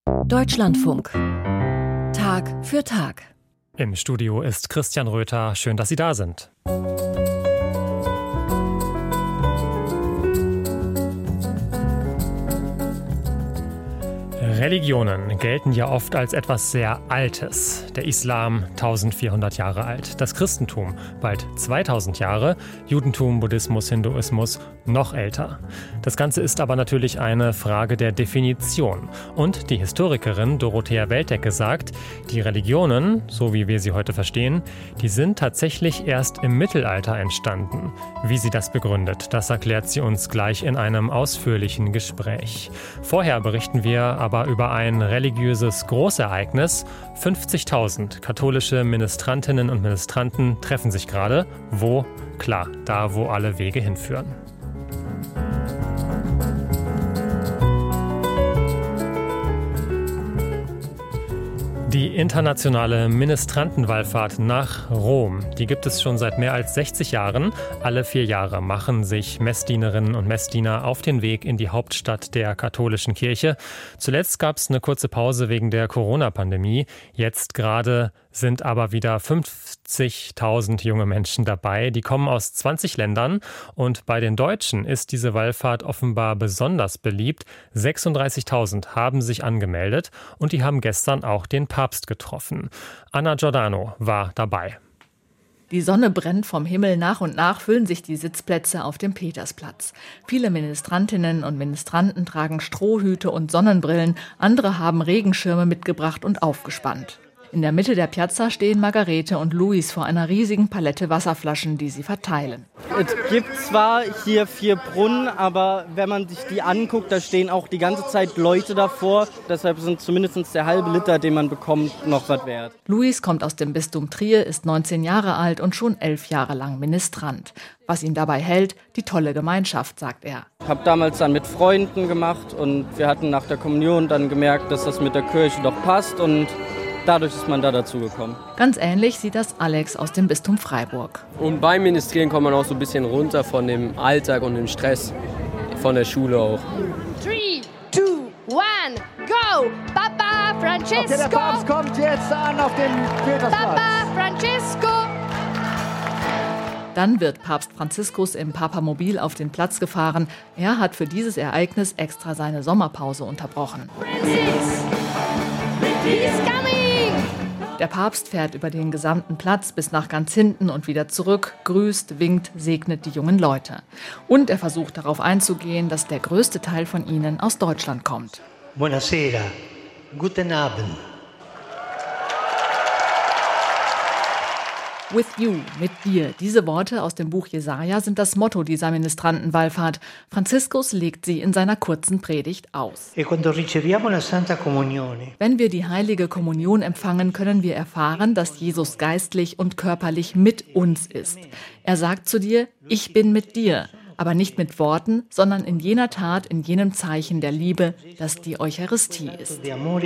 Deutschlandfunk. Tag für Tag. Im Studio ist Christian Röther. Schön, dass Sie da sind. Religionen gelten ja oft als etwas sehr Altes. Der Islam 1400 Jahre alt, das Christentum bald 2000 Jahre, Judentum, Buddhismus, Hinduismus noch älter. Das Ganze ist aber natürlich eine Frage der Definition. Und die Historikerin Dorothea Weltecke sagt, die Religionen, so wie wir sie heute verstehen, die sind tatsächlich erst im Mittelalter entstanden. Wie sie das begründet, das erklärt sie uns gleich in einem ausführlichen Gespräch. Vorher berichten wir aber über ein religiöses Großereignis. 50.000 katholische Ministrantinnen und Ministranten treffen sich gerade. Wo? Klar, da wo alle Wege hinführen. Die internationale Ministrantenwallfahrt nach Rom, die gibt es schon seit mehr als 60 Jahren. Alle 4 Jahre machen sich Messdienerinnen und Messdiener auf den Weg in die Hauptstadt der katholischen Kirche. Zuletzt gab es eine kurze Pause wegen der Corona-Pandemie. Jetzt gerade sind aber wieder 50.000 junge Menschen dabei. Die kommen aus 20 Ländern und bei den Deutschen ist diese Wallfahrt offenbar besonders beliebt. 36.000 haben sich angemeldet und die haben gestern auch den Papst getroffen. Anna Giordano war dabei. Die Sonne brennt vom Himmel, nach und nach füllen sich die Sitzplätze auf dem Petersplatz. Viele Ministrantinnen und Ministranten tragen Strohhüte und Sonnenbrillen, andere haben Regenschirme mitgebracht und aufgespannt. In der Mitte der Piazza stehen Margarete und Luis vor einer riesigen Palette Wasserflaschen, die sie verteilen. Es gibt zwar hier 4 Brunnen, aber wenn man sich die anguckt, da stehen auch die ganze Zeit Leute davor. Deshalb sind zumindest der halbe Liter, den man bekommt, noch was wert. Luis kommt aus dem Bistum Trier, ist 19 Jahre alt und schon 11 Jahre lang Ministrant. Was ihn dabei hält, die tolle Gemeinschaft, sagt er. Ich habe damals dann mit Freunden gemacht und wir hatten nach der Kommunion dann gemerkt, dass das mit der Kirche doch passt und dadurch ist man da dazu gekommen. Ganz ähnlich sieht das Alex aus dem Bistum Freiburg. Und beim Ministrieren kommt man auch so ein bisschen runter von dem Alltag und dem Stress von der Schule auch. 3, 2, 1, go! Papa Francesco! Okay, der Papst kommt jetzt an auf den Petersplatz. Papa Francesco! Dann wird Papst Franziskus im Papamobil auf den Platz gefahren. Er hat für dieses Ereignis extra seine Sommerpause unterbrochen. Francis! He's coming! Der Papst fährt über den gesamten Platz bis nach ganz hinten und wieder zurück, grüßt, winkt, segnet die jungen Leute. Und er versucht darauf einzugehen, dass der größte Teil von ihnen aus Deutschland kommt. Buonasera, guten Abend. With you, mit dir. Diese Worte aus dem Buch Jesaja sind das Motto dieser Ministrantenwallfahrt. Franziskus legt sie in seiner kurzen Predigt aus. Wenn wir die heilige Kommunion empfangen, können wir erfahren, dass Jesus geistlich und körperlich mit uns ist. Er sagt zu dir, ich bin mit dir. Aber nicht mit Worten, sondern in jener Tat, in jenem Zeichen der Liebe, das die Eucharistie ist.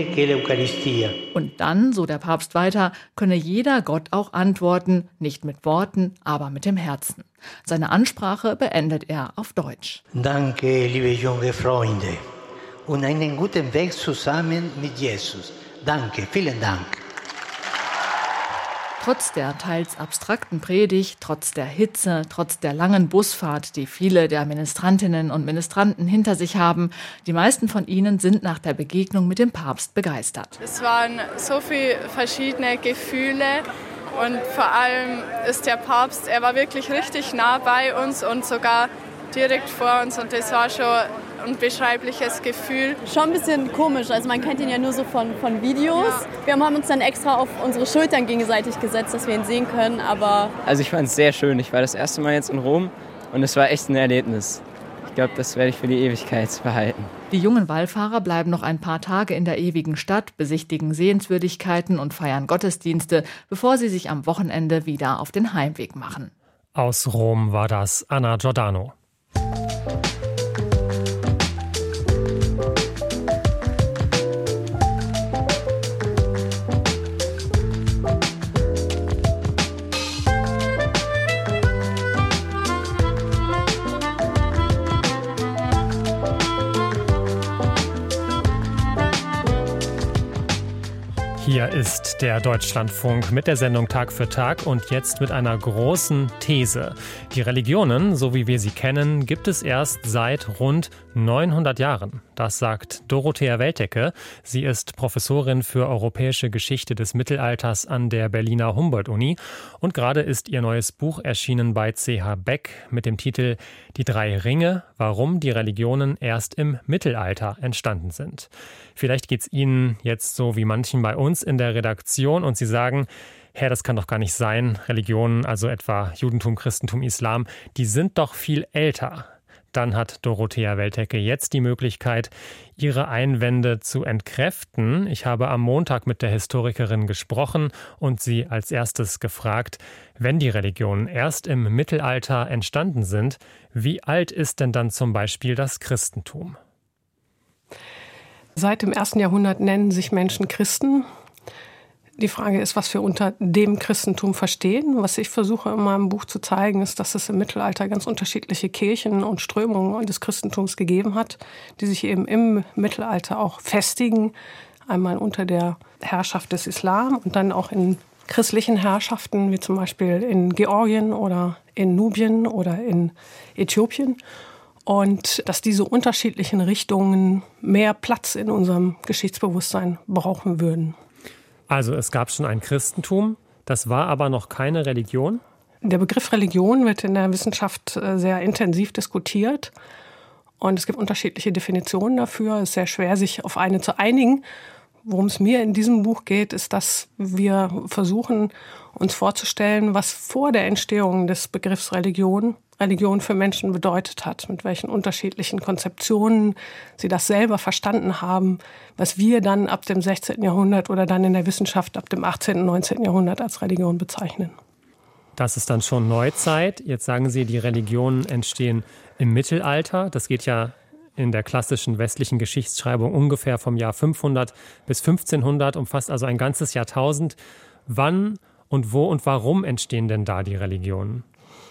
Und dann, so der Papst weiter, könne jeder Gott auch antworten, nicht mit Worten, aber mit dem Herzen. Seine Ansprache beendet er auf Deutsch. Danke, liebe junge Freunde, und einen guten Weg zusammen mit Jesus. Danke, vielen Dank. Trotz der teils abstrakten Predigt, trotz der Hitze, trotz der langen Busfahrt, die viele der Ministrantinnen und Ministranten hinter sich haben, die meisten von ihnen sind nach der Begegnung mit dem Papst begeistert. Es waren so viele verschiedene Gefühle und vor allem ist der Papst, er war wirklich richtig nah bei uns und sogar direkt vor uns und das war schon ein beschreibliches Gefühl. Schon ein bisschen komisch, also man kennt ihn ja nur so von Videos. Ja. Wir haben uns dann extra auf unsere Schultern gegenseitig gesetzt, dass wir ihn sehen können, aber... Also ich fand es sehr schön, ich war das erste Mal jetzt in Rom und es war echt ein Erlebnis. Ich glaube, das werde ich für die Ewigkeit behalten. Die jungen Wallfahrer bleiben noch ein paar Tage in der ewigen Stadt, besichtigen Sehenswürdigkeiten und feiern Gottesdienste, bevor sie sich am Wochenende wieder auf den Heimweg machen. Aus Rom war das Anna Giordano. Hier ist der Deutschlandfunk mit der Sendung Tag für Tag und jetzt mit einer großen These. Die Religionen, so wie wir sie kennen, gibt es erst seit rund 900 Jahren. Das sagt Dorothea Weltecke. Sie ist Professorin für europäische Geschichte des Mittelalters an der Berliner Humboldt-Uni. Und gerade ist ihr neues Buch erschienen bei CH Beck mit dem Titel Die drei Ringe, warum die Religionen erst im Mittelalter entstanden sind. Vielleicht geht es Ihnen jetzt so wie manchen bei uns in der Redaktion und Sie sagen, Herr, das kann doch gar nicht sein. Religionen, also etwa Judentum, Christentum, Islam, die sind doch viel älter. Dann hat Dorothea Weltecke jetzt die Möglichkeit, ihre Einwände zu entkräften. Ich habe am Montag mit der Historikerin gesprochen und sie als erstes gefragt, wenn die Religionen erst im Mittelalter entstanden sind, wie alt ist denn dann zum Beispiel das Christentum? Seit dem 1. Jahrhundert nennen sich Menschen Christen. Die Frage ist, was wir unter dem Christentum verstehen. Was ich versuche in meinem Buch zu zeigen, ist, dass es im Mittelalter ganz unterschiedliche Kirchen und Strömungen des Christentums gegeben hat, die sich eben im Mittelalter auch festigen. Einmal unter der Herrschaft des Islam und dann auch in christlichen Herrschaften, wie zum Beispiel in Georgien oder in Nubien oder in Äthiopien. Und dass diese unterschiedlichen Richtungen mehr Platz in unserem Geschichtsbewusstsein brauchen würden. Also es gab schon ein Christentum, das war aber noch keine Religion? Der Begriff Religion wird in der Wissenschaft sehr intensiv diskutiert. Und es gibt unterschiedliche Definitionen dafür. Es ist sehr schwer, sich auf eine zu einigen. Worum es mir in diesem Buch geht, ist, dass wir versuchen, uns vorzustellen, was vor der Entstehung des Begriffs Religion für Menschen bedeutet hat, mit welchen unterschiedlichen Konzeptionen sie das selber verstanden haben, was wir dann ab dem 16. Jahrhundert oder dann in der Wissenschaft ab dem 18. und 19. Jahrhundert als Religion bezeichnen. Das ist dann schon Neuzeit. Jetzt sagen Sie, die Religionen entstehen im Mittelalter. Das geht ja in der klassischen westlichen Geschichtsschreibung ungefähr vom Jahr 500 bis 1500, umfasst also ein ganzes Jahrtausend. Wann und wo und warum entstehen denn da die Religionen?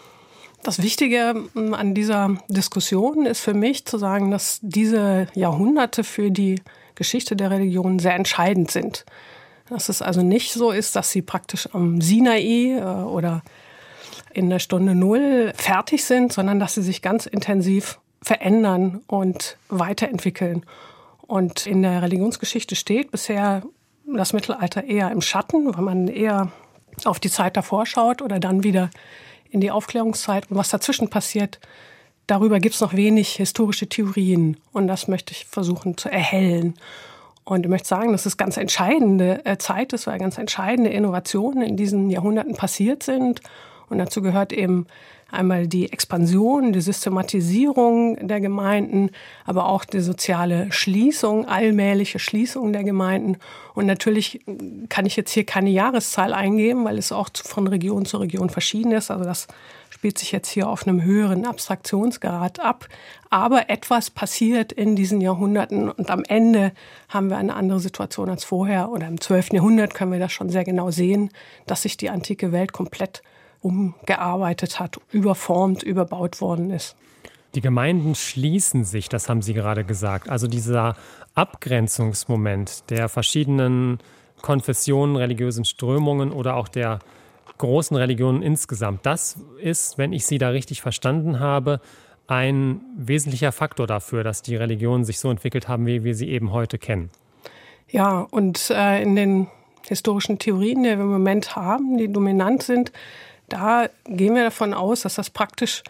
Das Wichtige an dieser Diskussion ist für mich zu sagen, dass diese Jahrhunderte für die Geschichte der Religion sehr entscheidend sind. Dass es also nicht so ist, dass sie praktisch am Sinai oder in der Stunde Null fertig sind, sondern dass sie sich ganz intensiv verändern und weiterentwickeln. Und in der Religionsgeschichte steht bisher das Mittelalter eher im Schatten, weil man eher auf die Zeit davor schaut oder dann wieder in die Aufklärungszeit. Und was dazwischen passiert, darüber gibt es noch wenig historische Theorien. Und das möchte ich versuchen zu erhellen. Und ich möchte sagen, dass es ganz entscheidende Zeit ist, weil ganz entscheidende Innovationen in diesen Jahrhunderten passiert sind. Und dazu gehört eben einmal die Expansion, die Systematisierung der Gemeinden, aber auch die soziale Schließung, allmähliche Schließung der Gemeinden. Und natürlich kann ich jetzt hier keine Jahreszahl eingeben, weil es auch von Region zu Region verschieden ist. Also das spielt sich jetzt hier auf einem höheren Abstraktionsgrad ab. Aber etwas passiert in diesen Jahrhunderten und am Ende haben wir eine andere Situation als vorher. Oder im 12. Jahrhundert können wir das schon sehr genau sehen, dass sich die antike Welt komplett umgearbeitet hat, überformt, überbaut worden ist. Die Gemeinden schließen sich, das haben Sie gerade gesagt. Also dieser Abgrenzungsmoment der verschiedenen Konfessionen, religiösen Strömungen oder auch der großen Religionen insgesamt, das ist, wenn ich Sie da richtig verstanden habe, ein wesentlicher Faktor dafür, dass die Religionen sich so entwickelt haben, wie wir sie eben heute kennen. Ja, und in den historischen Theorien, die wir im Moment haben, die dominant sind, da gehen wir davon aus, dass das praktisch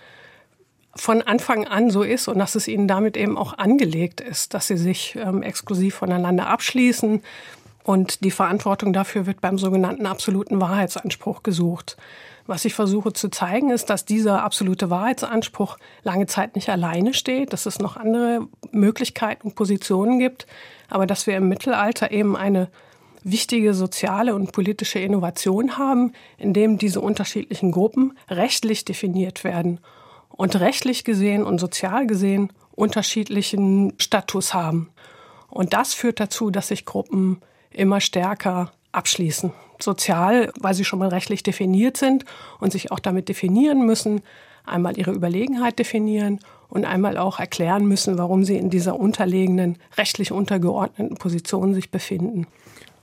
von Anfang an so ist und dass es ihnen damit eben auch angelegt ist, dass sie sich exklusiv voneinander abschließen. Und die Verantwortung dafür wird beim sogenannten absoluten Wahrheitsanspruch gesucht. Was ich versuche zu zeigen, ist, dass dieser absolute Wahrheitsanspruch lange Zeit nicht alleine steht, dass es noch andere Möglichkeiten und Positionen gibt, aber dass wir im Mittelalter eben eine wichtige soziale und politische Innovation haben, in dem diese unterschiedlichen Gruppen rechtlich definiert werden und rechtlich gesehen und sozial gesehen unterschiedlichen Status haben. Und das führt dazu, dass sich Gruppen immer stärker abschließen. Sozial, weil sie schon mal rechtlich definiert sind und sich auch damit definieren müssen, einmal ihre Überlegenheit definieren und einmal auch erklären müssen, warum sie in dieser unterlegenen, rechtlich untergeordneten Position sich befinden.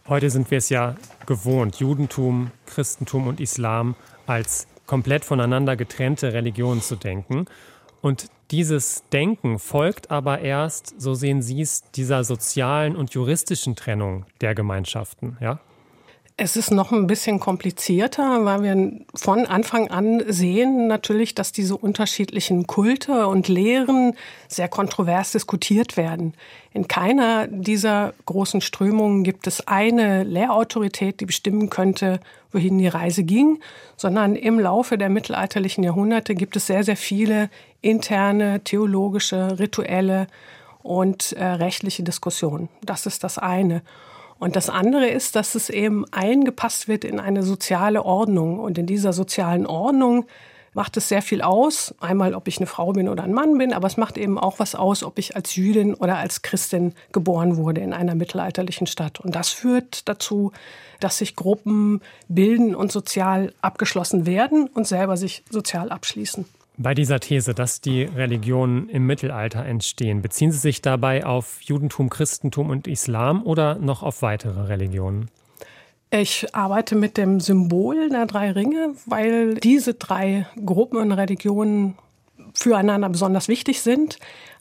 Heute sind wir es ja gewohnt, Judentum, Christentum und Islam als komplett voneinander getrennte Religionen zu denken. Und dieses Denken folgt aber erst, so sehen Sie es, dieser sozialen und juristischen Trennung der Gemeinschaften, ja? Es ist noch ein bisschen komplizierter, weil wir von Anfang an sehen natürlich, dass diese unterschiedlichen Kulte und Lehren sehr kontrovers diskutiert werden. In keiner dieser großen Strömungen gibt es eine Lehrautorität, die bestimmen könnte, wohin die Reise ging, sondern im Laufe der mittelalterlichen Jahrhunderte gibt es sehr, sehr viele interne, theologische, rituelle und rechtliche Diskussionen. Das ist das eine. Und das andere ist, dass es eben eingepasst wird in eine soziale Ordnung. Und in dieser sozialen Ordnung macht es sehr viel aus. Einmal, ob ich eine Frau bin oder ein Mann bin, aber es macht eben auch was aus, ob ich als Jüdin oder als Christin geboren wurde in einer mittelalterlichen Stadt. Und das führt dazu, dass sich Gruppen bilden und sozial abgeschlossen werden und selber sich sozial abschließen. Bei dieser These, dass die Religionen im Mittelalter entstehen, beziehen Sie sich dabei auf Judentum, Christentum und Islam oder noch auf weitere Religionen? Ich arbeite mit dem Symbol der 3 Ringe, weil diese 3 Gruppen und Religionen füreinander besonders wichtig sind.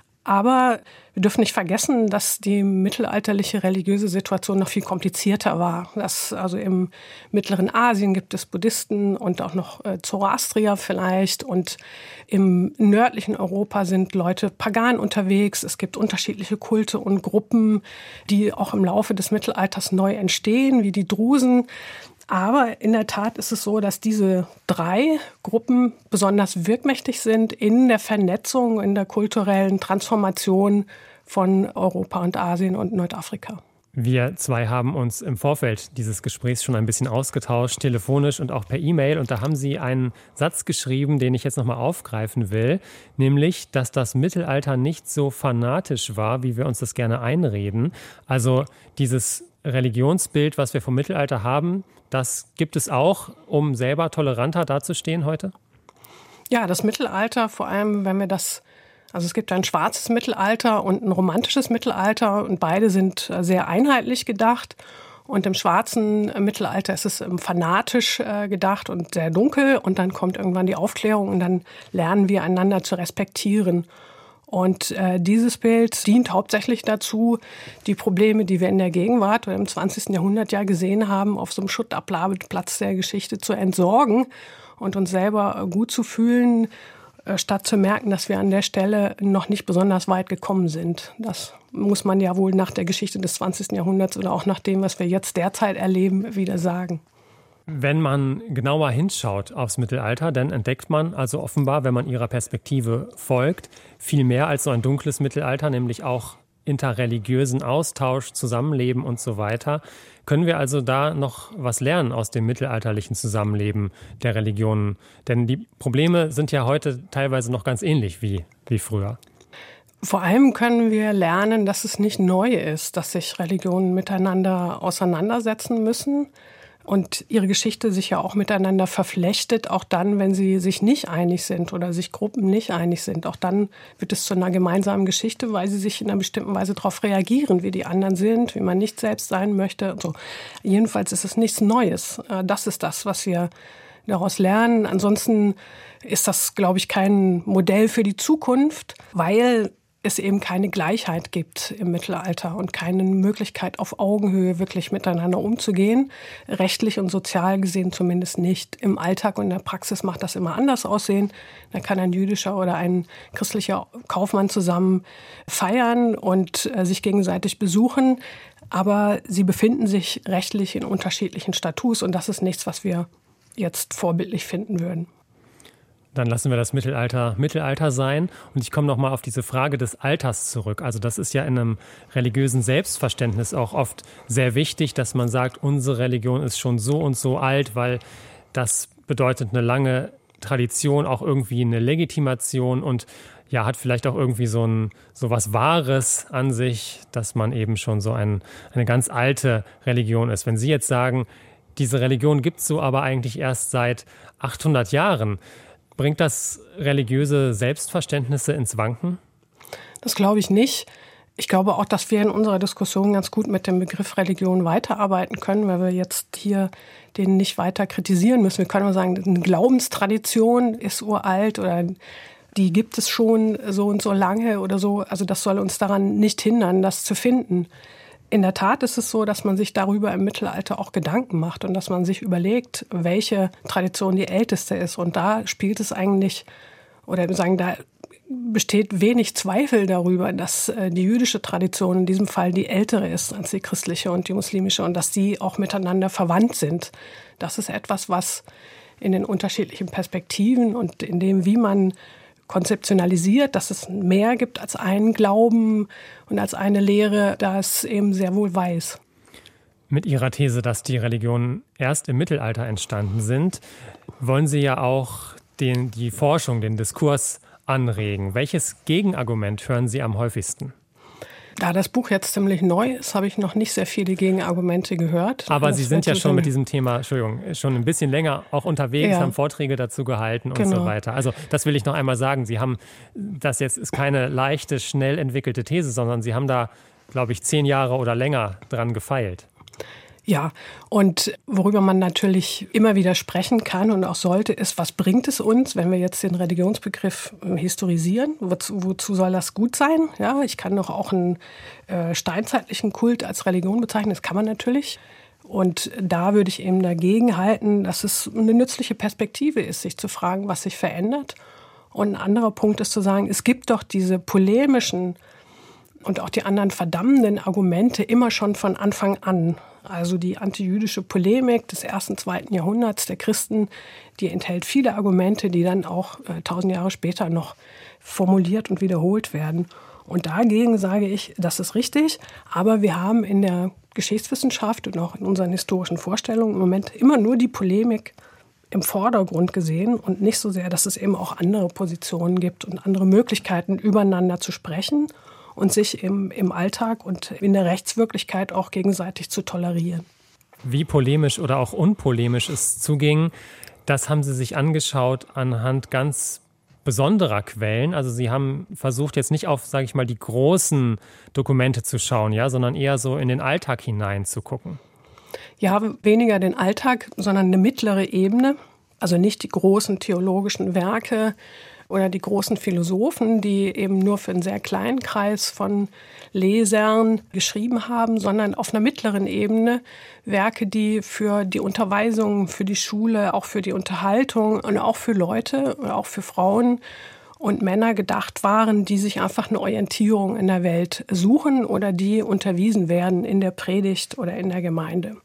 Aber wir dürfen nicht vergessen, dass die mittelalterliche religiöse Situation noch viel komplizierter war. Also im mittleren Asien gibt es Buddhisten und auch noch Zoroastrier vielleicht. Und im nördlichen Europa sind Leute pagan unterwegs. Es gibt unterschiedliche Kulte und Gruppen, die auch im Laufe des Mittelalters neu entstehen, wie die Drusen. Aber in der Tat ist es so, dass diese 3 Gruppen besonders wirkmächtig sind in der Vernetzung, in der kulturellen Transformation von Europa und Asien und Nordafrika. Wir 2 haben uns im Vorfeld dieses Gesprächs schon ein bisschen ausgetauscht, telefonisch und auch per E-Mail. Und da haben Sie einen Satz geschrieben, den ich jetzt nochmal aufgreifen will, nämlich, dass das Mittelalter nicht so fanatisch war, wie wir uns das gerne einreden. Also dieses Religionsbild, was wir vom Mittelalter haben, das gibt es auch, um selber toleranter dazustehen heute? Ja, das Mittelalter, vor allem wenn wir also es gibt ein schwarzes Mittelalter und ein romantisches Mittelalter und beide sind sehr einheitlich gedacht. Und im schwarzen Mittelalter ist es fanatisch gedacht und sehr dunkel. Und dann kommt irgendwann die Aufklärung und dann lernen wir einander zu respektieren. Und dieses Bild dient hauptsächlich dazu, die Probleme, die wir in der Gegenwart oder im 20. Jahrhundert ja gesehen haben, auf so einem Schuttabladeplatz der Geschichte zu entsorgen und uns selber gut zu fühlen, statt zu merken, dass wir an der Stelle noch nicht besonders weit gekommen sind. Das muss man ja wohl nach der Geschichte des 20. Jahrhunderts oder auch nach dem, was wir jetzt derzeit erleben, wieder sagen. Wenn man genauer hinschaut aufs Mittelalter, dann entdeckt man also offenbar, wenn man ihrer Perspektive folgt, viel mehr als so ein dunkles Mittelalter, nämlich auch interreligiösen Austausch, Zusammenleben und so weiter. Können wir also da noch was lernen aus dem mittelalterlichen Zusammenleben der Religionen? Denn die Probleme sind ja heute teilweise noch ganz ähnlich wie früher. Vor allem können wir lernen, dass es nicht neu ist, dass sich Religionen miteinander auseinandersetzen müssen und ihre Geschichte sich ja auch miteinander verflechtet, auch dann, wenn sie sich nicht einig sind oder sich Gruppen nicht einig sind. Auch dann wird es zu einer gemeinsamen Geschichte, weil sie sich in einer bestimmten Weise darauf reagieren, wie die anderen sind, wie man nicht selbst sein möchte. Und so. Jedenfalls ist es nichts Neues. Das ist das, was wir daraus lernen. Ansonsten ist das, glaube ich, kein Modell für die Zukunft, weil es eben keine Gleichheit gibt im Mittelalter und keine Möglichkeit, auf Augenhöhe wirklich miteinander umzugehen. Rechtlich und sozial gesehen zumindest nicht. Im Alltag und in der Praxis macht das immer anders aussehen. Da kann ein jüdischer oder ein christlicher Kaufmann zusammen feiern und sich gegenseitig besuchen. Aber sie befinden sich rechtlich in unterschiedlichen Status und das ist nichts, was wir jetzt vorbildlich finden würden. Dann lassen wir das Mittelalter sein. Und ich komme noch mal auf diese Frage des Alters zurück. Also das ist ja in einem religiösen Selbstverständnis auch oft sehr wichtig, dass man sagt, unsere Religion ist schon so und so alt, weil das bedeutet eine lange Tradition, auch irgendwie eine Legitimation und ja, hat vielleicht auch irgendwie so was Wahres an sich, dass man eben schon so eine ganz alte Religion ist. Wenn Sie jetzt sagen, diese Religion gibt es so aber eigentlich erst seit 800 Jahren, bringt das religiöse Selbstverständnisse ins Wanken? Das glaube ich nicht. Ich glaube auch, dass wir in unserer Diskussion ganz gut mit dem Begriff Religion weiterarbeiten können, weil wir jetzt hier den nicht weiter kritisieren müssen. Wir können nur sagen, eine Glaubenstradition ist uralt oder die gibt es schon so und so lange oder so. Also das soll uns daran nicht hindern, das zu finden. In der Tat ist es so, dass man sich darüber im Mittelalter auch Gedanken macht und dass man sich überlegt, welche Tradition die älteste ist. Und da spielt es eigentlich, oder wir sagen, da besteht wenig Zweifel darüber, dass die jüdische Tradition in diesem Fall die ältere ist als die christliche und die muslimische und dass die auch miteinander verwandt sind. Das ist etwas, was in den unterschiedlichen Perspektiven und in dem, wie man konzeptionalisiert, dass es mehr gibt als einen Glauben und als eine Lehre, das eben sehr wohl weiß. Mit Ihrer These, dass die Religionen erst im Mittelalter entstanden sind, wollen Sie ja auch die Forschung, den Diskurs anregen. Welches Gegenargument hören Sie am häufigsten? Da das Buch jetzt ziemlich neu ist, habe ich noch nicht sehr viele Gegenargumente gehört. Aber Sie sind ja schon mit diesem Thema, schon ein bisschen länger auch unterwegs, haben Vorträge dazu gehalten und so weiter. Also das will ich noch einmal sagen. Sie haben, das jetzt ist keine leichte, schnell entwickelte These, sondern Sie haben da, glaube ich, 10 Jahre oder länger dran gefeilt. Ja, und worüber man natürlich immer wieder sprechen kann und auch sollte, ist, was bringt es uns, wenn wir jetzt den Religionsbegriff historisieren? Wozu soll das gut sein? Ja, ich kann doch auch einen steinzeitlichen Kult als Religion bezeichnen, das kann man natürlich. Und da würde ich eben dagegen halten, dass es eine nützliche Perspektive ist, sich zu fragen, was sich verändert. Und ein anderer Punkt ist zu sagen, es gibt doch diese polemischen und auch die anderen verdammenden Argumente immer schon von Anfang an. Also die antijüdische Polemik des 1. und 2. Jahrhunderts der Christen, die enthält viele Argumente, die dann auch 1000 Jahre später noch formuliert und wiederholt werden. Und dagegen sage ich, das ist richtig, aber wir haben in der Geschichtswissenschaft und auch in unseren historischen Vorstellungen im Moment immer nur die Polemik im Vordergrund gesehen und nicht so sehr, dass es eben auch andere Positionen gibt und andere Möglichkeiten, übereinander zu sprechen und sich im Alltag und in der Rechtswirklichkeit auch gegenseitig zu tolerieren. Wie polemisch oder auch unpolemisch es zuging, das haben Sie sich angeschaut anhand ganz besonderer Quellen. Also Sie haben versucht, jetzt nicht auf, sage ich mal, die großen Dokumente zu schauen, ja, sondern eher so in den Alltag hinein zu gucken. Ja, weniger den Alltag, sondern eine mittlere Ebene. Also nicht die großen theologischen Werke oder die großen Philosophen, die eben nur für einen sehr kleinen Kreis von Lesern geschrieben haben, sondern auf einer mittleren Ebene Werke, die für die Unterweisung, für die Schule, auch für die Unterhaltung und auch für Leute, auch für Frauen und Männer gedacht waren, die sich einfach eine Orientierung in der Welt suchen oder die unterwiesen werden in der Predigt oder in der Gemeinde.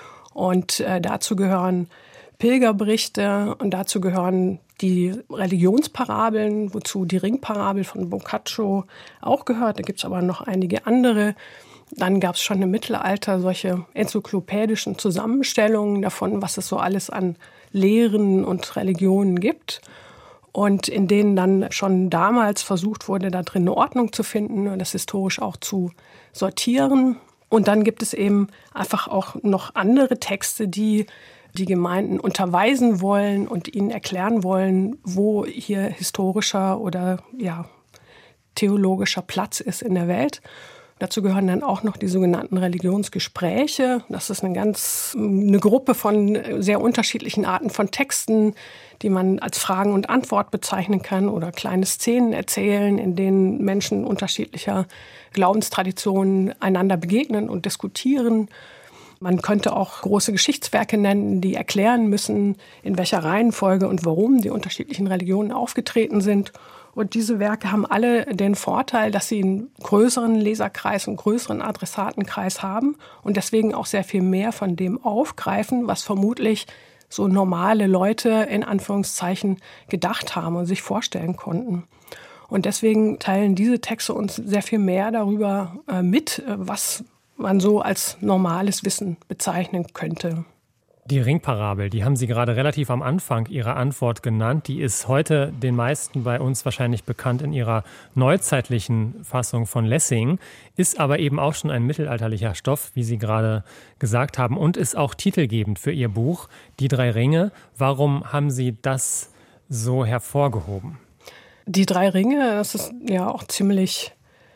Und dazu gehören Pilgerberichte und dazu gehören die Religionsparabeln, wozu die Ringparabel von Boccaccio auch gehört. Da gibt es aber noch einige andere. Dann gab es schon im Mittelalter solche enzyklopädischen Zusammenstellungen davon, was es so alles an Lehren und Religionen gibt. Und in denen dann schon damals versucht wurde, da drin eine Ordnung zu finden und das historisch auch zu sortieren. Und dann gibt es eben einfach auch noch andere Texte, die Gemeinden unterweisen wollen und ihnen erklären wollen, wo hier historischer oder theologischer Platz ist in der Welt. Dazu gehören dann auch noch die sogenannten Religionsgespräche. Das ist eine Gruppe von sehr unterschiedlichen Arten von Texten, die man als Fragen und Antwort bezeichnen kann oder kleine Szenen erzählen, in denen Menschen unterschiedlicher Glaubenstraditionen einander begegnen und diskutieren. Man könnte auch große Geschichtswerke nennen, die erklären müssen, in welcher Reihenfolge und warum die unterschiedlichen Religionen aufgetreten sind. Und diese Werke haben alle den Vorteil, dass sie einen größeren Leserkreis und größeren Adressatenkreis haben und deswegen auch sehr viel mehr von dem aufgreifen, was vermutlich so normale Leute in Anführungszeichen gedacht haben und sich vorstellen konnten. Und deswegen teilen diese Texte uns sehr viel mehr darüber mit, was man so als normales Wissen bezeichnen könnte. Die Ringparabel, die haben Sie gerade relativ am Anfang Ihrer Antwort genannt. Die ist heute den meisten bei uns wahrscheinlich bekannt in ihrer neuzeitlichen Fassung von Lessing, ist aber eben auch schon ein mittelalterlicher Stoff, wie Sie gerade gesagt haben, und ist auch titelgebend für Ihr Buch Die 3 Ringe. Warum haben Sie das so hervorgehoben? Die 3 Ringe, das ist ja auch ziemlich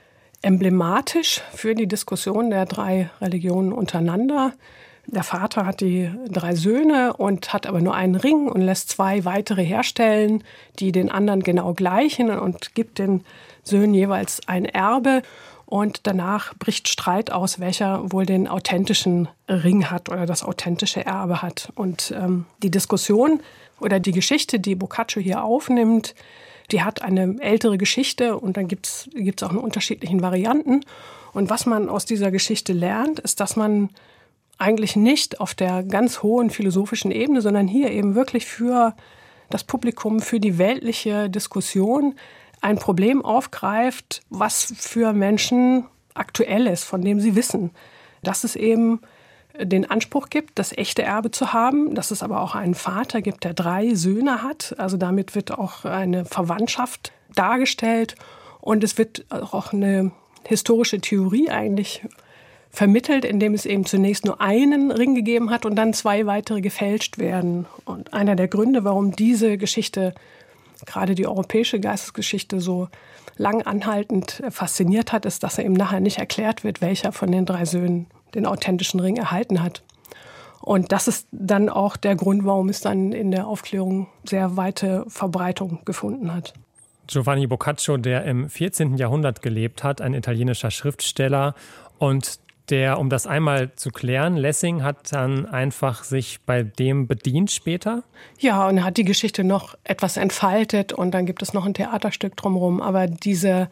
emblematisch für die Diskussion der 3 Religionen untereinander. Der Vater hat die 3 Söhne und hat aber nur einen Ring und lässt 2 weitere herstellen, die den anderen genau gleichen, und gibt den Söhnen jeweils ein Erbe. Und danach bricht Streit aus, welcher wohl den authentischen Ring hat oder das authentische Erbe hat. Und die Diskussion oder die Geschichte, die Boccaccio hier aufnimmt, die hat eine ältere Geschichte, und dann gibt's auch in unterschiedlichen Varianten. Und was man aus dieser Geschichte lernt, ist, dass man eigentlich nicht auf der ganz hohen philosophischen Ebene, sondern hier eben wirklich für das Publikum, für die weltliche Diskussion ein Problem aufgreift, was für Menschen aktuell ist, von dem sie wissen, dass es eben den Anspruch gibt, das echte Erbe zu haben, dass es aber auch einen Vater gibt, der 3 Söhne hat. Also damit wird auch eine Verwandtschaft dargestellt, und es wird auch eine historische Theorie eigentlich vermittelt, indem es eben zunächst nur einen Ring gegeben hat und dann 2 weitere gefälscht werden. Und einer der Gründe, warum diese Geschichte, gerade die europäische Geistesgeschichte, so lang anhaltend fasziniert hat, ist, dass er eben nachher nicht erklärt wird, welcher von den 3 Söhnen den authentischen Ring erhalten hat. Und das ist dann auch der Grund, warum es dann in der Aufklärung sehr weite Verbreitung gefunden hat. Giovanni Boccaccio, der im 14. Jahrhundert gelebt hat, ein italienischer Schriftsteller, und der, um das einmal zu klären, Lessing hat dann einfach sich bei dem bedient später? Ja, und er hat die Geschichte noch etwas entfaltet, und dann gibt es noch ein Theaterstück drumherum. Aber dieser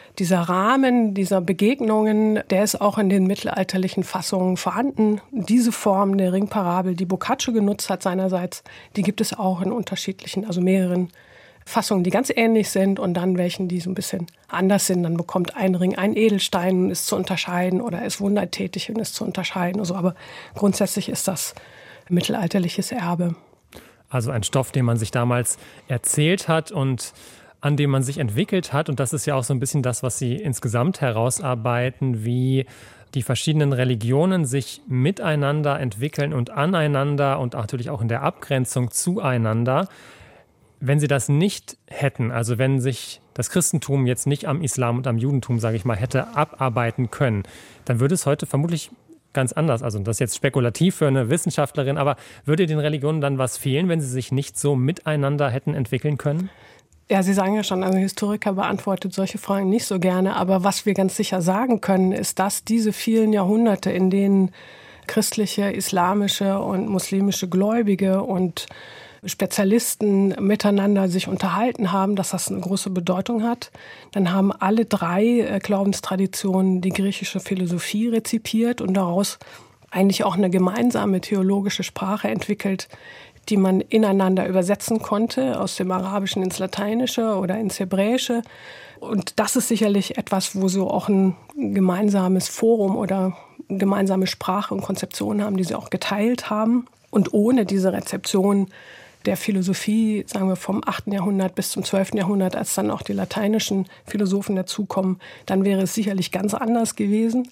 Rahmen dieser Begegnungen, der ist auch in den mittelalterlichen Fassungen vorhanden. Diese Form der Ringparabel, die Boccaccio genutzt hat seinerseits, die gibt es auch in unterschiedlichen, also mehreren Fassungen, die ganz ähnlich sind, und dann welchen, die so ein bisschen anders sind. Dann bekommt ein Ring einen Edelstein und ist zu unterscheiden, oder ist wundertätig und ist zu unterscheiden. Also, aber grundsätzlich ist das mittelalterliches Erbe. Also ein Stoff, den man sich damals erzählt hat und an dem man sich entwickelt hat. Und das ist ja auch so ein bisschen das, was Sie insgesamt herausarbeiten, wie die verschiedenen Religionen sich miteinander entwickeln und aneinander und natürlich auch in der Abgrenzung zueinander. Wenn Sie das nicht hätten, also wenn sich das Christentum jetzt nicht am Islam und am Judentum, sage ich mal, hätte abarbeiten können, dann würde es heute vermutlich ganz anders, also das ist jetzt spekulativ für eine Wissenschaftlerin, aber würde den Religionen dann was fehlen, wenn sie sich nicht so miteinander hätten entwickeln können? Ja, Sie sagen ja schon, also Historiker beantwortet solche Fragen nicht so gerne. Aber was wir ganz sicher sagen können, ist, dass diese vielen Jahrhunderte, in denen christliche, islamische und muslimische Gläubige und Spezialisten miteinander sich unterhalten haben, dass das eine große Bedeutung hat. Dann haben alle 3 Glaubenstraditionen die griechische Philosophie rezipiert und daraus eigentlich auch eine gemeinsame theologische Sprache entwickelt, die man ineinander übersetzen konnte, aus dem Arabischen ins Lateinische oder ins Hebräische. Und das ist sicherlich etwas, wo sie auch ein gemeinsames Forum oder gemeinsame Sprache und Konzeption haben, die sie auch geteilt haben. Und ohne diese Rezeption der Philosophie, sagen wir vom 8. Jahrhundert bis zum 12. Jahrhundert, als dann auch die lateinischen Philosophen dazukommen, dann wäre es sicherlich ganz anders gewesen.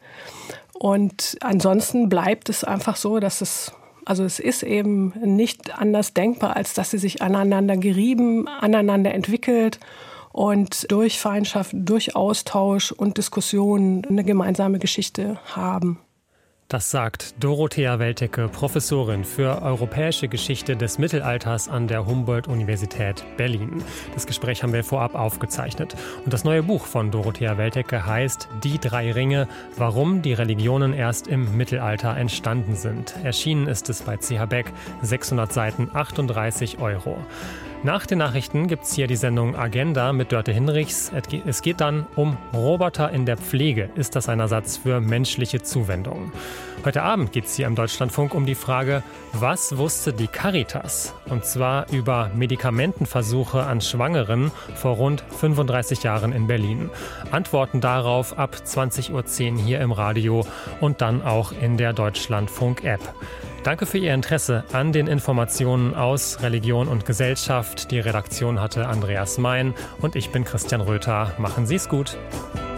Und ansonsten bleibt es einfach so, dass es ist eben nicht anders denkbar, als dass sie sich aneinander gerieben, aneinander entwickelt und durch Feindschaft, durch Austausch und Diskussion eine gemeinsame Geschichte haben. Das sagt Dorothea Weltecke, Professorin für Europäische Geschichte des Mittelalters an der Humboldt-Universität Berlin. Das Gespräch haben wir vorab aufgezeichnet. Und das neue Buch von Dorothea Weltecke heißt Die 3 Ringe, warum die Religionen erst im Mittelalter entstanden sind. Erschienen ist es bei CH Beck, 600 Seiten, 38 €. Nach den Nachrichten gibt es hier die Sendung Agenda mit Dörte Hinrichs. Es geht dann um Roboter in der Pflege. Ist das ein Ersatz für menschliche Zuwendung? Heute Abend geht es hier im Deutschlandfunk um die Frage, was wusste die Caritas? Und zwar über Medikamentenversuche an Schwangeren vor rund 35 Jahren in Berlin. Antworten darauf ab 20:10 Uhr hier im Radio und dann auch in der Deutschlandfunk-App. Danke für Ihr Interesse an den Informationen aus Religion und Gesellschaft. Die Redaktion hatte Andreas Mein und ich bin Christian Röther. Machen Sie es gut.